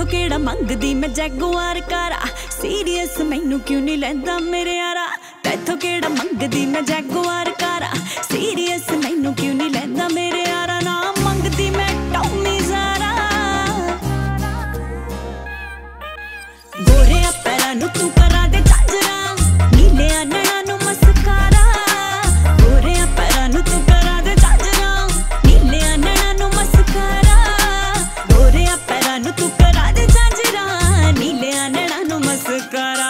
तैथों केड़ा मंगदी मैं जैगुआर कारा, सीरियस मैनू क्यों नहीं लैंदा मेरे यारा। तैथों केड़ा मंगदी मैं जैगुआर कारा, सीरियस मैनू क्यों नहीं लैंदा मेरे यारा। ना मंगदी मैं टॉमी ज़ारा, गोरे पैरां नू तू करा दे झांजरा, नीले नैणां नू मस्कारा। गोरे पैरां नू तू करा दे झांजरा, नीले नैणां नू मस्कारा। गोरे पैरां नू तू करा दे झांजरा, नीले नैणां नू मस्कारा।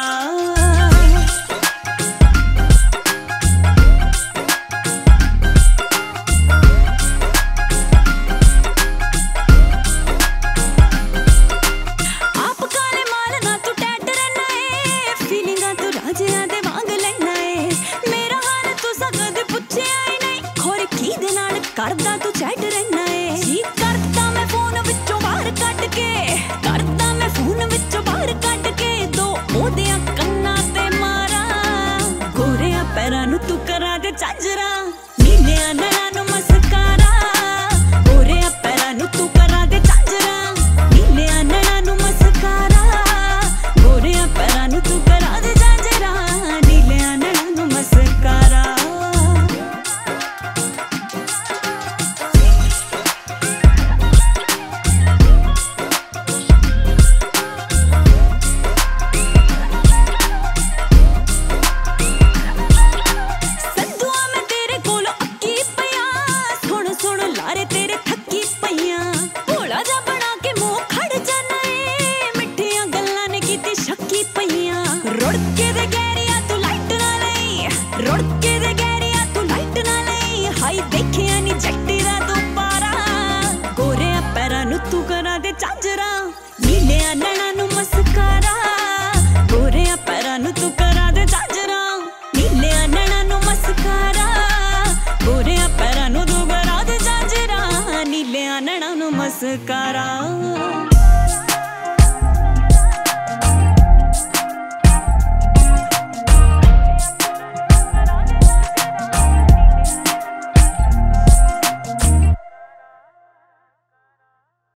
करदा तू चैट रहना है जी, करदा मैं फोन विचों बाहर कट के, करदा मैं फोन विचों बाहर कट के, दो ओदियां कन्नां ते मारा। गोरियां पैरां नू तू करा दे झांजरा, नीलियां नैणां नू मस्कारा। गोरियां पैरां नू तू करा दे झांजरा, नीलियां नैणां नू मस्कारा। गोरियां पैरां नू तू करा दे झांजरा, नीलियां नैणां नू मस्कारा। तेरे थकी पईयां भोला जा बना के मुंह खड़ जाना है, मिठियां गल्लां ने कीती शक्की पईयां। रुड़के दे गैरिया तू लाइट ना लई, रुड़के दे गैरिया तू लाइट ना लई, हाई देखिया नी जट्टी दा तू पारा। गोरे पैरां नू तू करा दे झांजरा, नीले नैणां नू मस्कारा।